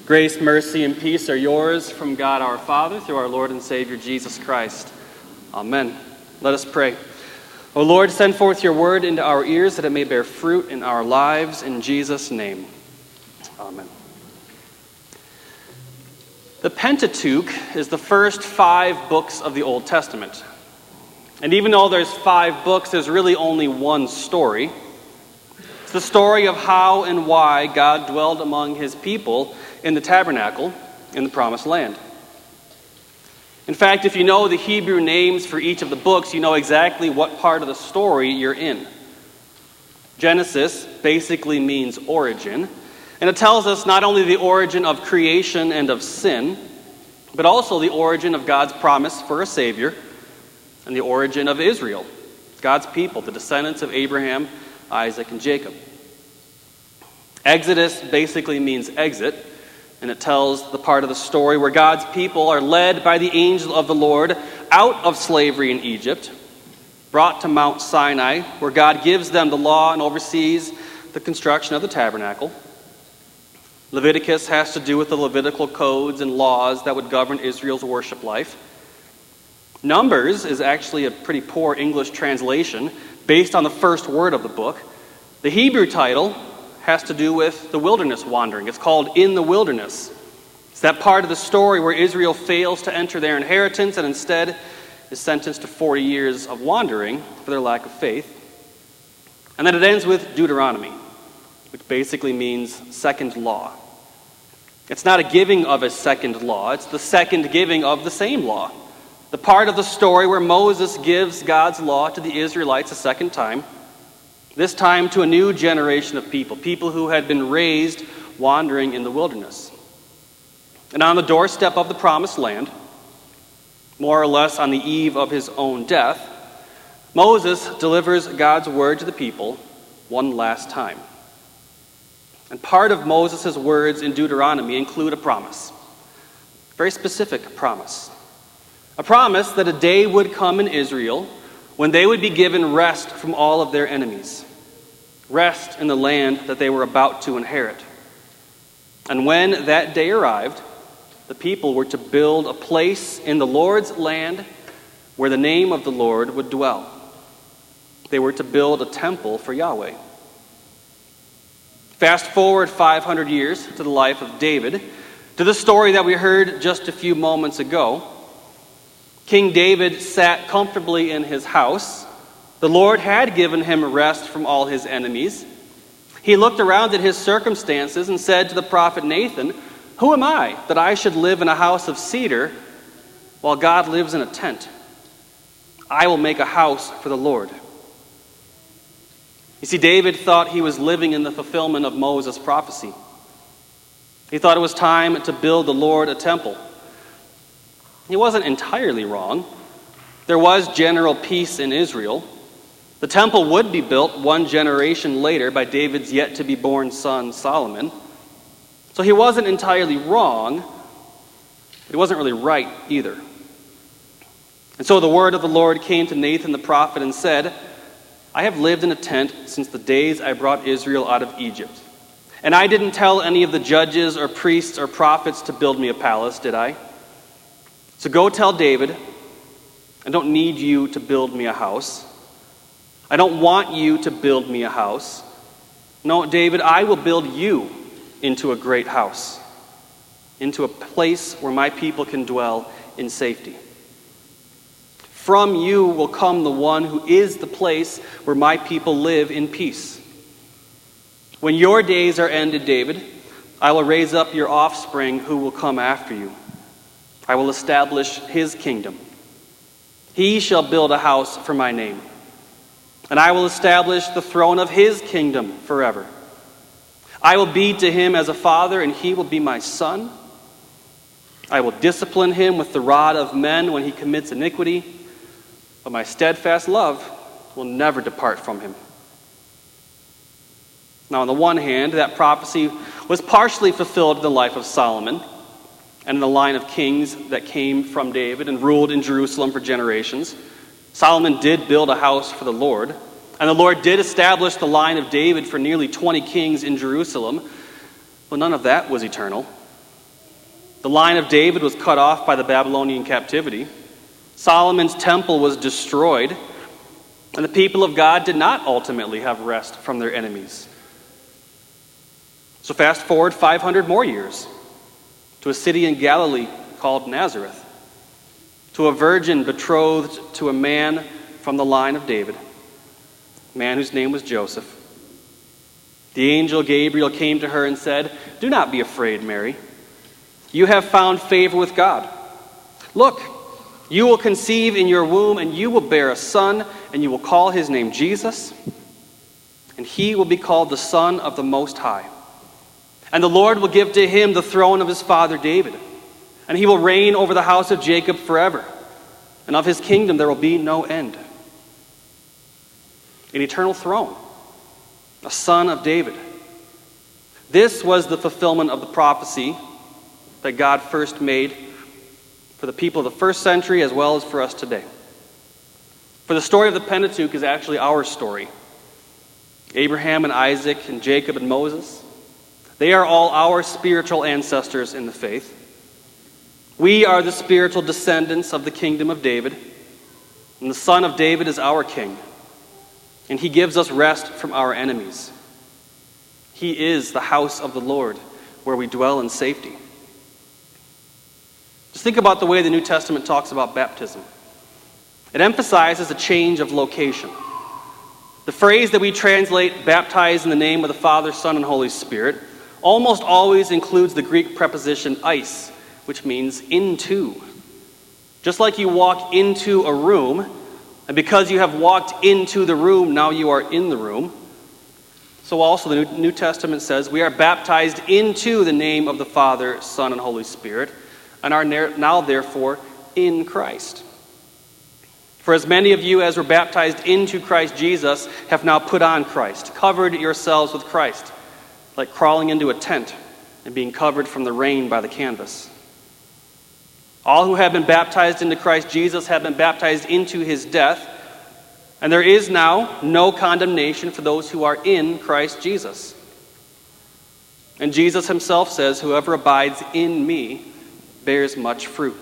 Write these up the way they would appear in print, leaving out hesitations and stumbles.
Grace, mercy, and peace are yours from God our Father through our Lord and Savior Jesus Christ. Amen. Let us pray. O Lord, send forth your word into our ears that it may bear fruit in our lives. In Jesus' name. Amen. The Pentateuch is the first 5 books of the Old Testament. And even though there's 5 books, there's really only one story. It's the story of how and why God dwelled among his people in the tabernacle in the Promised Land. In fact, if you know the Hebrew names for each of the books, you know exactly what part of the story you're in. Genesis basically means origin, and it tells us not only the origin of creation and of sin, but also the origin of God's promise for a Savior and the origin of Israel, God's people, the descendants of Abraham, Isaac, and Jacob. Exodus basically means exit, and it tells the part of the story where God's people are led by the angel of the Lord out of slavery in Egypt, brought to Mount Sinai, where God gives them the law and oversees the construction of the tabernacle. Leviticus has to do with the Levitical codes and laws that would govern Israel's worship life. Numbers is actually a pretty poor English translation based on the first word of the book. The Hebrew title has to do with the wilderness wandering. It's called In the Wilderness. It's that part of the story where Israel fails to enter their inheritance and instead is sentenced to 40 years of wandering for their lack of faith. And then it ends with Deuteronomy, which basically means second law. It's not a giving of a second law, it's the second giving of the same law. The part of the story where Moses gives God's law to the Israelites a second time, this time to a new generation of people who had been raised wandering in the wilderness. And on the doorstep of the Promised Land, more or less on the eve of his own death, Moses delivers God's word to the people one last time. And part of Moses' words in Deuteronomy include a promise, a very specific promise. A promise that a day would come in Israel when they would be given rest from all of their enemies, rest in the land that they were about to inherit. And when that day arrived, the people were to build a place in the Lord's land where the name of the Lord would dwell. They were to build a temple for Yahweh. Fast forward 500 years to the life of David, to the story that we heard just a few moments ago. King David sat comfortably in his house. The Lord had given him rest from all his enemies. He looked around at his circumstances and said to the prophet Nathan, "Who am I that I should live in a house of cedar while God lives in a tent? I will make a house for the Lord." You see, David thought he was living in the fulfillment of Moses' prophecy. He thought it was time to build the Lord a temple. He wasn't entirely wrong. There was general peace in Israel. The temple would be built one generation later by David's yet-to-be-born son, Solomon. So he wasn't entirely wrong, but he wasn't really right either. And so the word of the Lord came to Nathan the prophet and said, "I have lived in a tent since the days I brought Israel out of Egypt. And I didn't tell any of the judges or priests or prophets to build me a palace, did I? So go tell David, I don't need you to build me a house. I don't want you to build me a house. No, David, I will build you into a great house, into a place where my people can dwell in safety. From you will come the one who is the place where my people live in peace. When your days are ended, David, I will raise up your offspring who will come after you. I will establish his kingdom. He shall build a house for my name, and I will establish the throne of his kingdom forever. I will be to him as a father, and he will be my son. I will discipline him with the rod of men when he commits iniquity, but my steadfast love will never depart from him." Now, on the one hand, that prophecy was partially fulfilled in the life of Solomon and in the line of kings that came from David and ruled in Jerusalem for generations. Solomon did build a house for the Lord, and the Lord did establish the line of David for nearly 20 kings in Jerusalem, but none of that was eternal. The line of David was cut off by the Babylonian captivity. Solomon's temple was destroyed. And the people of God did not ultimately have rest from their enemies. So fast forward 500 more years to a city in Galilee called Nazareth, to a virgin betrothed to a man from the line of David, a man whose name was Joseph. The angel Gabriel came to her and said, "Do not be afraid, Mary. You have found favor with God. Look, you will conceive in your womb, and you will bear a son, and you will call his name Jesus, and he will be called the Son of the Most High. And the Lord will give to him the throne of his father David, and he will reign over the house of Jacob forever, and of his kingdom there will be no end." An eternal throne, a son of David. This was the fulfillment of the prophecy that God first made for the people of the first century as well as for us today. For the story of the Pentateuch is actually our story. Abraham and Isaac and Jacob and Moses, they are all our spiritual ancestors in the faith. We are the spiritual descendants of the kingdom of David, and the Son of David is our king, and he gives us rest from our enemies. He is the house of the Lord where we dwell in safety. Just think about the way the New Testament talks about baptism. It emphasizes a change of location. The phrase that we translate "baptized in the name of the Father, Son, and Holy Spirit" almost always includes the Greek preposition eis, which means into. Just like you walk into a room, and because you have walked into the room, now you are in the room, so also the New Testament says we are baptized into the name of the Father, Son, and Holy Spirit, and are now therefore in Christ. For as many of you as were baptized into Christ Jesus have now put on Christ, covered yourselves with Christ, like crawling into a tent and being covered from the rain by the canvas. All who have been baptized into Christ Jesus have been baptized into his death, and there is now no condemnation for those who are in Christ Jesus. And Jesus himself says, "Whoever abides in me bears much fruit."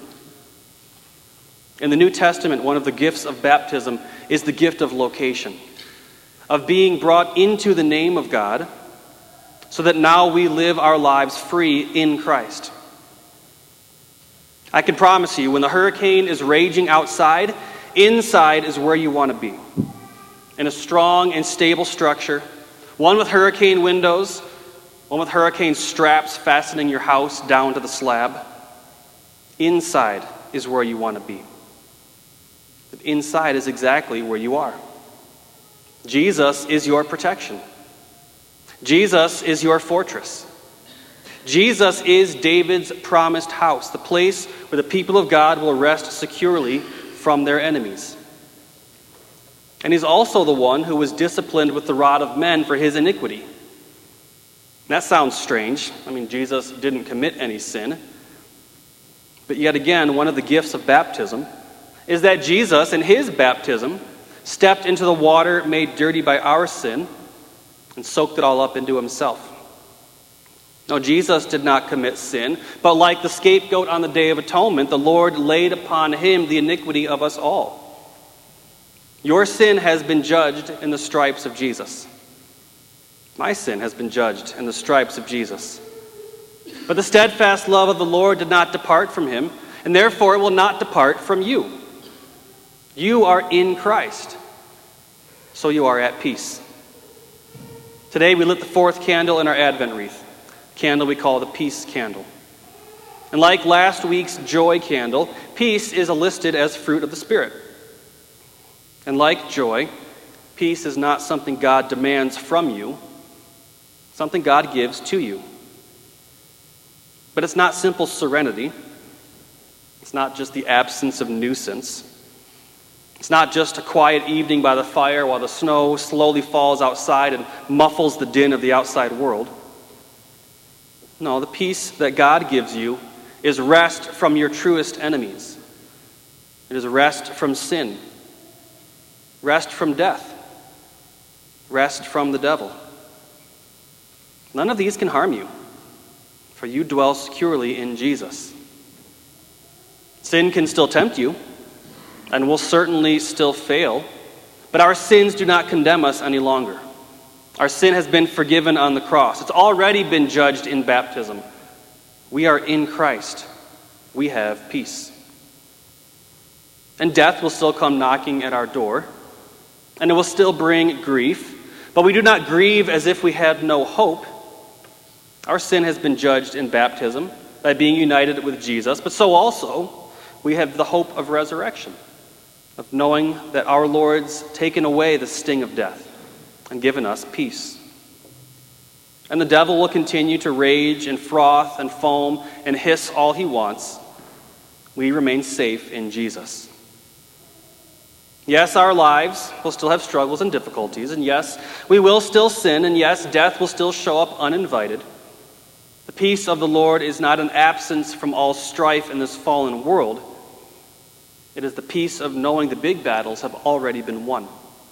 In the New Testament, one of the gifts of baptism is the gift of location, of being brought into the name of God, so that now we live our lives free in Christ. I can promise you, when the hurricane is raging outside, inside is where you want to be. In a strong and stable structure, one with hurricane windows, one with hurricane straps fastening your house down to the slab. Inside is where you want to be. But inside is exactly where you are. Jesus is your protection. Jesus is your fortress. Jesus is David's promised house, the place where the people of God will rest securely from their enemies. And he's also the one who was disciplined with the rod of men for his iniquity. That sounds strange. I mean, Jesus didn't commit any sin. But yet again, one of the gifts of baptism is that Jesus, in his baptism, stepped into the water made dirty by our sin and soaked it all up into himself. No, Jesus did not commit sin, but like the scapegoat on the Day of Atonement, the Lord laid upon him the iniquity of us all. Your sin has been judged in the stripes of Jesus. My sin has been judged in the stripes of Jesus. But the steadfast love of the Lord did not depart from him, and therefore it will not depart from you. You are in Christ, so you are at peace. Today we lit the fourth candle in our Advent wreath, a candle we call the peace candle. And like last week's joy candle, peace is listed as fruit of the Spirit. And like joy, peace is not something God demands from you, something God gives to you. But it's not simple serenity. It's not just the absence of nuisance. It's not just a quiet evening by the fire while the snow slowly falls outside and muffles the din of the outside world. No, the peace that God gives you is rest from your truest enemies. It is rest from sin, rest from death, rest from the devil. None of these can harm you. for you dwell securely in Jesus. Sin can still tempt you, and will certainly still fail, but our sins do not condemn us any longer. Our sin has been forgiven on the cross. It's already been judged in baptism. We are in Christ. We have peace. And death will still come knocking at our door, and it will still bring grief, but we do not grieve as if we had no hope. Our sin has been judged in baptism by being united with Jesus, but so also we have the hope of resurrection, of knowing that our Lord's taken away the sting of death and given us peace. And the devil will continue to rage and froth and foam and hiss all he wants. We remain safe in Jesus. Yes, our lives will still have struggles and difficulties, and yes, we will still sin, and yes, death will still show up uninvited. The peace of the Lord is not an absence from all strife in this fallen world. It is the peace of knowing the big battles have already been won.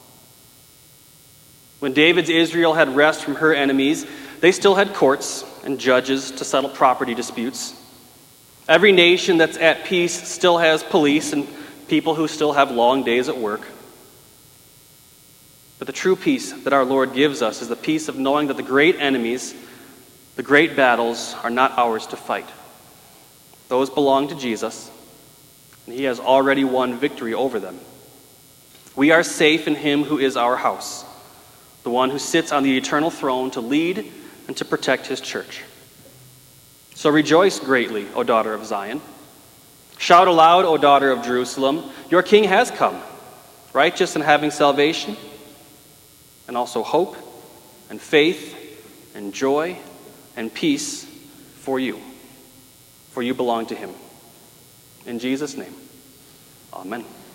When David's Israel had rest from her enemies, they still had courts and judges to settle property disputes. Every nation that's at peace still has police and people who still have long days at work. But the true peace that our Lord gives us is the peace of knowing that the great enemies, the great battles, are not ours to fight. Those belong to Jesus, and he has already won victory over them. We are safe in him who is our house, the one who sits on the eternal throne to lead and to protect his church. So rejoice greatly, O daughter of Zion. Shout aloud, O daughter of Jerusalem. Your king has come, righteous and having salvation, and also hope and faith and joy and peace for you belong to him. In Jesus' name, amen.